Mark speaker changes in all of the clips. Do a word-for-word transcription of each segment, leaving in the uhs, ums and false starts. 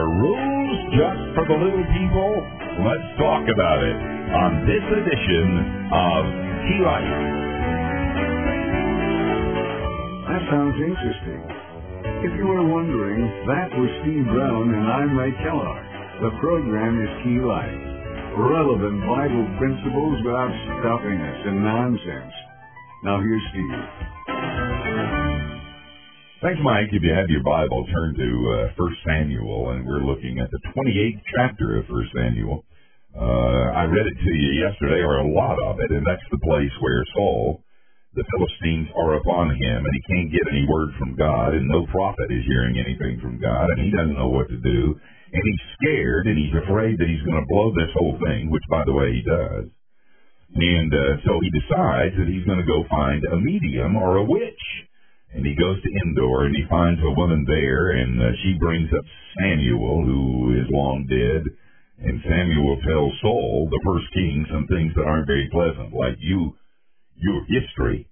Speaker 1: Are rules just for the little people? Let's talk about it on this edition of Key Life.
Speaker 2: That sounds interesting. If you were wondering, that was Steve Brown and I'm Ray Kellogg. The program is Key Life. Relevant Bible principles without stuffiness and nonsense. Now here's Steve.
Speaker 1: Thanks, Mike. If you have your Bible, turn to uh, First Samuel, and we're looking at the twenty-eighth chapter of First Samuel. Uh, I read it to you yesterday, or a lot of it, and that's the place where Saul, the Philistines are upon him, and he can't get any word from God, and no prophet is hearing anything from God, and he doesn't know what to do, and he's scared, and he's afraid that he's going to blow this whole thing, which, by the way, he does. And uh, so he decides that he's going to go find a medium or a witch. And he goes to Endor, and he finds a woman there, and uh, she brings up Samuel, who is long dead. And Samuel tells Saul, the first king, some things that aren't very pleasant, like you, your history.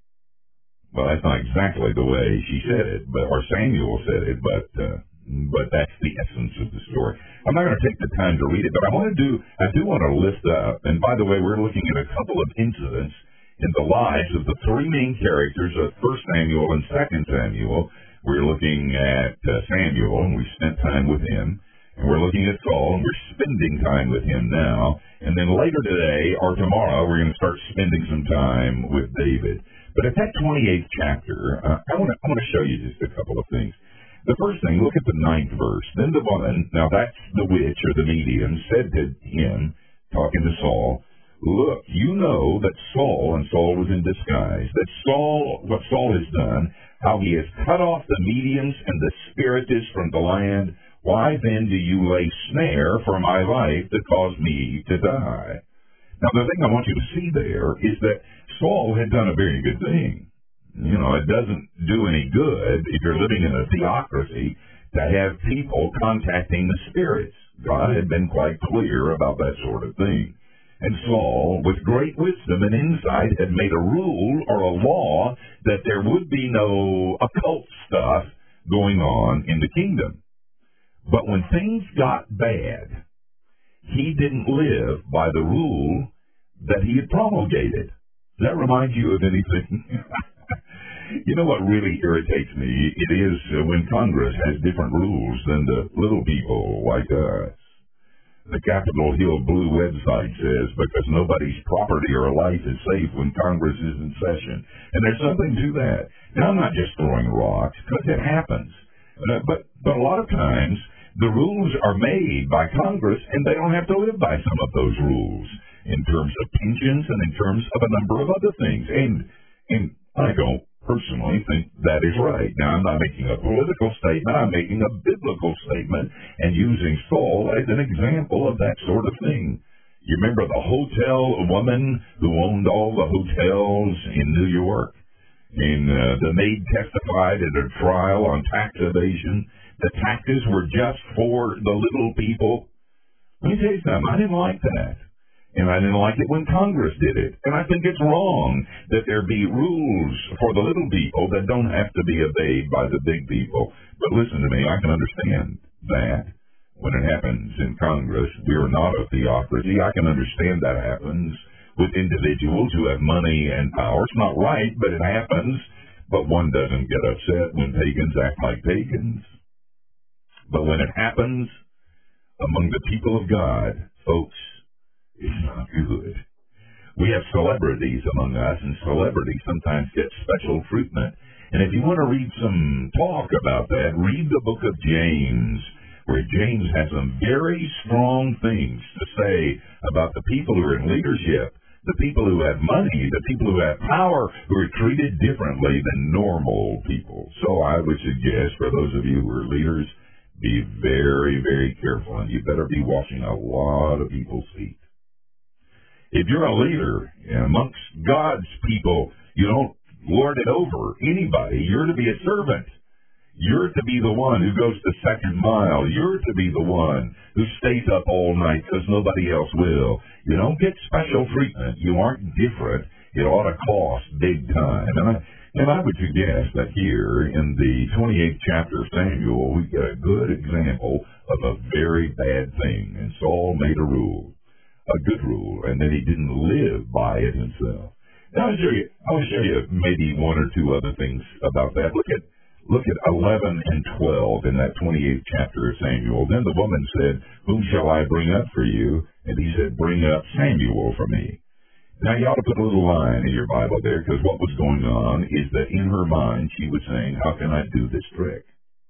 Speaker 1: Well, that's not exactly the way she said it, but or Samuel said it, but uh, but that's the essence of the story. I'm not going to take the time to read it, but I want to do, I do want to lift up. And by the way, we're looking at a couple of incidents in the lives of the three main characters of First Samuel and Second Samuel. We're looking at uh, Samuel, and we spent time with him. And we're looking at Saul, and we're spending time with him now. And then later today, or tomorrow, we're going to start spending some time with David. But at that twenty-eighth chapter, uh, I want to I want to show you just a couple of things. The first thing, look at the ninth verse. Then the woman, now that's the witch or the medium, said to him, talking to Saul, "Look, you know that Saul," and Saul was in disguise, that Saul, what Saul has done, how he has cut off the mediums and the spiritists from the land. Why then do you lay snare for my life to cause me to die? Now, the thing I want you to see there is that Saul had done a very good thing. You know, it doesn't do any good if you're living in a theocracy to have people contacting the spirits. God had been quite clear about that sort of thing. And Saul, with great wisdom and insight, had made a rule or a law that there would be no occult stuff going on in the kingdom. But when things got bad, he didn't live by the rule that he had promulgated. Does that remind you of anything? You know what really irritates me? It is when Congress has different rules than the little people like us. The Capitol Hill Blue website says, because nobody's property or life is safe when Congress is in session. And there's something to that. Now, I'm not just throwing rocks, because it happens. Uh, but, but a lot of times, the rules are made by Congress, and they don't have to live by some of those rules in terms of pensions and in terms of a number of other things. And, and I don't personally think that is right. Now, I'm not making a political statement. I'm making a biblical statement and using Saul as an example of that sort of thing. You remember the hotel woman who owned all the hotels in New York? And uh, the maid testified at a trial on tax evasion. The taxes were just for the little people. Let me tell you something. I didn't like that. And I didn't like it when Congress did it. And I think it's wrong that there be rules for the little people that don't have to be obeyed by the big people. But listen to me, I can understand that when it happens in Congress. We are not a theocracy. I can understand that happens with individuals who have money and power. It's not right, but it happens. But one doesn't get upset when pagans act like pagans. But when it happens among the people of God, folks, it's not good. We have celebrities among us, and celebrities sometimes get special treatment. And if you want to read some talk about that, read the book of James, where James has some very strong things to say about the people who are in leadership, the people who have money, the people who have power, who are treated differently than normal people. So I would suggest for those of you who are leaders, be very, very careful, and you better be washing a lot of people's feet. If you're a leader amongst God's people, you don't lord it over anybody. You're to be a servant. You're to be the one who goes the second mile. You're to be the one who stays up all night because nobody else will. You don't get special treatment. You aren't different. It ought to cost big time. And I, And I would suggest that here in the twenty-eighth chapter of Samuel, we get a good example of a very bad thing. And Saul made a rule, a good rule, and then he didn't live by it himself. Now, I'll show you, I'll show you maybe one or two other things about that. Look at Look at eleven and twelve in that twenty-eighth chapter of Samuel. Then the woman said, "Whom shall I bring up for you?" And he said, "Bring up Samuel for me." Now, you ought to put a little line in your Bible there, because what was going on is that in her mind she was saying, "How can I do this trick?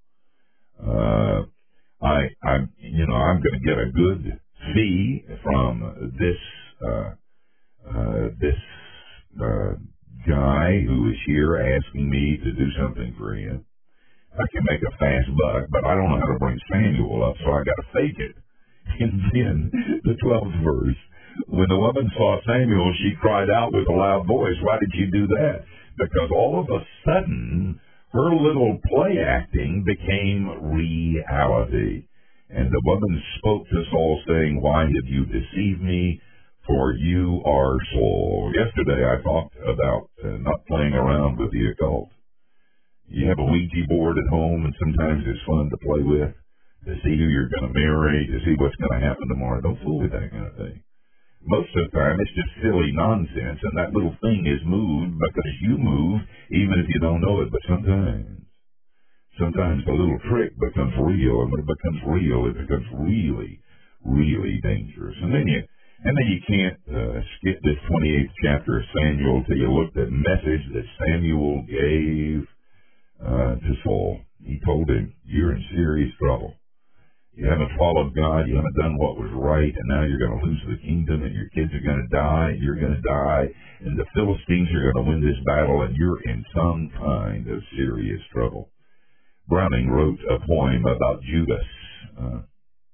Speaker 1: Uh, I, I, you know, I'm going to get a good fee from this, uh, uh, this uh, guy who is here asking me to do something for him. I can make a fast buck, but I don't know how to bring Samuel up, so I got to fake it." And then the twelfth verse. When the woman saw Samuel, she cried out with a loud voice. Why did she do that? Because all of a sudden, her little play acting became reality. And the woman spoke to Saul, saying, "Why have you deceived me? For you are Saul." Yesterday I talked about uh, not playing around with the occult. You have a Ouija board at home, and sometimes it's fun to play with, to see who you're going to marry, to see what's going to happen tomorrow. Don't fool with that kind of thing. Most of the time, it's just silly nonsense, and that little thing is moved because you move, even if you don't know it. But sometimes, sometimes the little trick becomes real, and when it becomes real, it becomes really, really dangerous. And then you, and then you can't uh, skip this twenty-eighth chapter of Samuel till you look at the message that Samuel gave uh, to Saul. He told him, "You're in serious trouble. You haven't followed God, you haven't done what was right, and now you're going to lose the kingdom, and your kids are going to die, and you're going to die, and the Philistines are going to win this battle, and you're in some kind of serious trouble." Browning wrote a poem about Judas. Uh,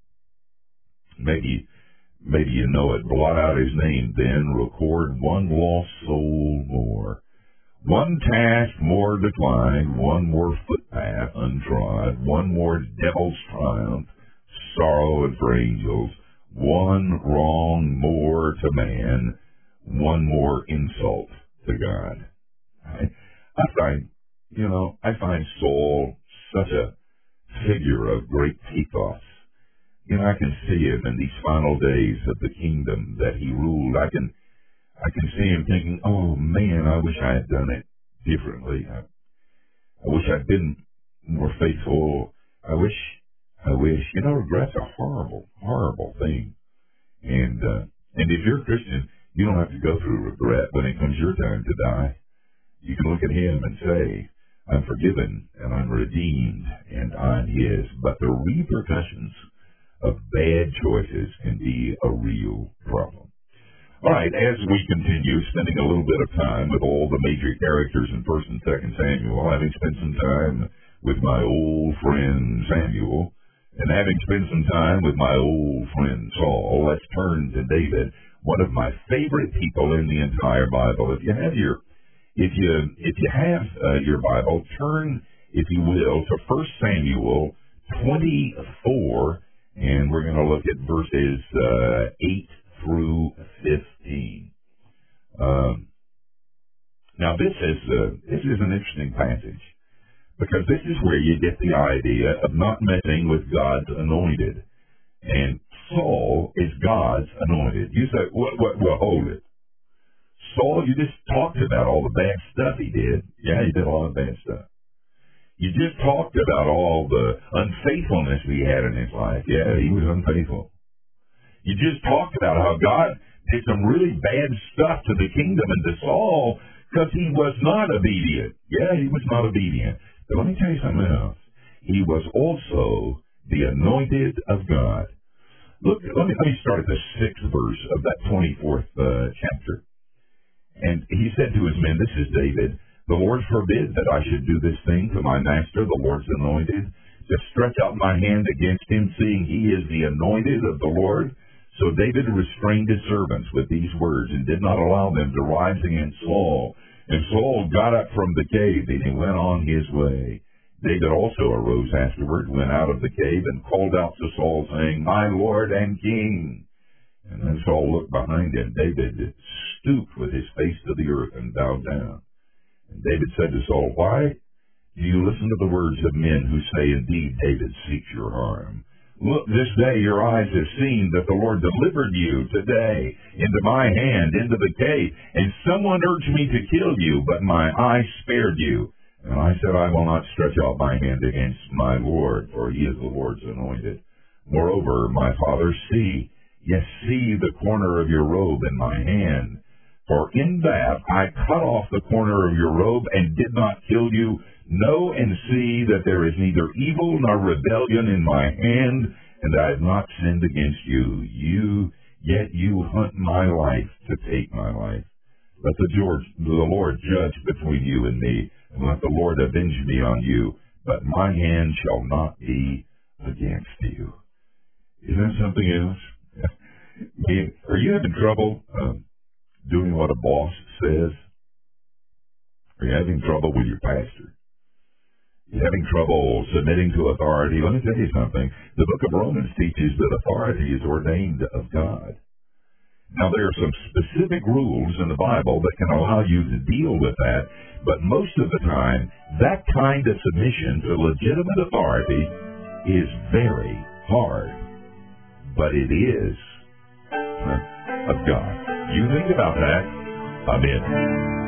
Speaker 1: maybe, maybe you know it. Blot out his name, then record one lost soul more. One task more declined, one more footpath untrod, one more devil's triumph, sorrow and for angels, one wrong more to man, one more insult to God. I, I find, you know, I find Saul such a figure of great pathos. You know, I can see him in these final days of the kingdom that he ruled. I can, I can see him thinking, "Oh man, I wish I had done it differently. I, I wish I'd been more faithful. I wish." I wish, you know, regret's a horrible, horrible thing. And, uh, and if you're a Christian, you don't have to go through regret when it comes your time to die. You can look at him and say, "I'm forgiven and I'm redeemed and I'm his." But the repercussions of bad choices can be a real problem. All right, as we continue spending a little bit of time with all the major characters in First and Second Samuel, having spent some time with my old friend Samuel, and having spent some time with my old friend Saul, let's turn to David, one of my favorite people in the entire Bible. If you have your, if you if you have uh, your Bible, turn, if you will, to First Samuel twenty-four, and we're going to look at verses uh, eight through fifteen. Um, now, this is uh, this is an interesting passage, because this is where you get the idea of not messing with God's anointed. And Saul is God's anointed. You say, well, well, well, hold it. Saul, you just talked about all the bad stuff he did. Yeah, he did a lot of bad stuff. You just talked about all the unfaithfulness he had in his life. Yeah, he was unfaithful. You just talked about how God did some really bad stuff to the kingdom and to Saul because he was not obedient. Yeah, he was not obedient. But let me tell you something else. He was also the anointed of God. Look, let me, let me start at the sixth verse of that twenty-fourth uh, chapter. And he said to his men, this is David, "The Lord forbid that I should do this thing to my master, the Lord's anointed, to stretch out my hand against him, seeing he is the anointed of the Lord." So David restrained his servants with these words and did not allow them to rise against Saul. And Saul got up from the cave, and he went on his way. David also arose afterward, went out of the cave, and called out to Saul, saying, "My Lord and King." And then Saul looked behind him. David stooped with his face to the earth and bowed down. And David said to Saul, why do you listen to the words of men who say, indeed, David seeks your harm? Look, this day your eyes have seen that the Lord delivered you today into my hand, into the cave. And someone urged me to kill you, but my eye spared you. And I said, I will not stretch out my hand against my Lord, for he is the Lord's anointed. Moreover, my father, see, yes, see the corner of your robe in my hand. For in that I cut off the corner of your robe and did not kill you. Know and see that there is neither evil nor rebellion in my hand, and I have not sinned against you. You, yet you hunt my life to take my life. Let the, George, the Lord judge between you and me, and let the Lord avenge me on you, but my hand shall not be against you. Isn't that something else? Are you having trouble uh, doing what a boss says? Are you having trouble with your pastor? You're having trouble submitting to authority? Let me tell you something. The book of Romans teaches that authority is ordained of God. Now, there are some specific rules in the Bible that can allow you to deal with that, but most of the time, that kind of submission to legitimate authority is very hard. But it is huh, of God. You think about that. Amen.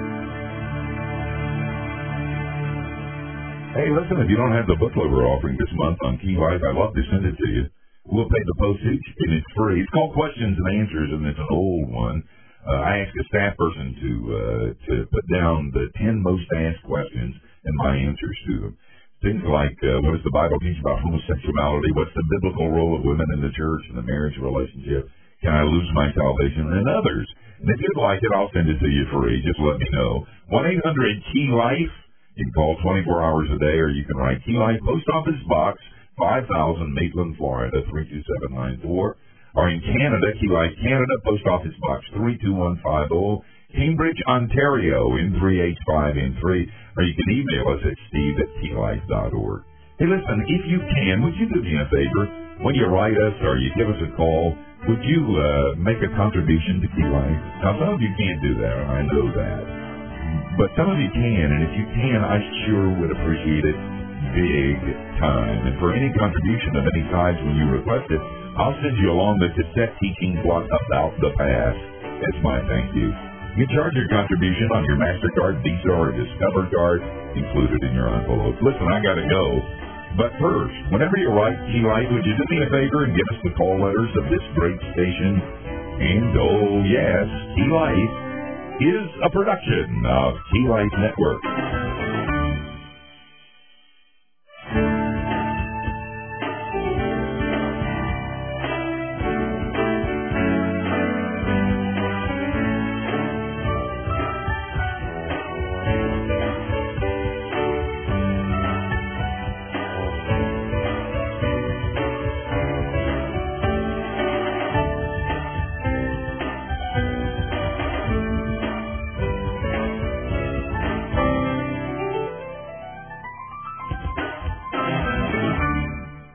Speaker 1: Hey, listen, if you don't have the booklet we're offering this month on Key Life, I'd love to send it to you. We'll pay the postage, and it's free. It's called Questions and Answers, and it's an old one. Uh, I asked a staff person to uh, to put down the ten most asked questions and my answers to them. Things like, uh, what does the Bible teach about homosexuality? What's the biblical role of women in the church and the marriage relationship? Can I lose my salvation? And others. And if you'd like it, I'll send it to you free. Just let me know. one eight hundred key life. You can call twenty-four hours a day, or you can write Key Life, Post Office Box five thousand, Maitland, Florida, three two seven nine four. Or in Canada, Key Life, Canada, Post Office Box three two one five zero, Cambridge, Ontario, in three eight five in three. Or you can email us at steve at key life dot org. Hey, listen, if you can, would you do me a favor? When you write us or you give us a call, would you uh, make a contribution to Key Life? Now, some of you can't do that, I know that. But some of you can, and if you can, I sure would appreciate it big time. And for any contribution of any size when you request it, I'll send you along the cassette teaching block about the past as my thank you. You charge your contribution on your MasterCard, Visa, or Discover card included in your envelope. Listen, I got to go. But first, whenever you write Key Life, would you do me a favor and give us the call letters of this great station? And, oh, yes, Key Life is a production of Key Life Network.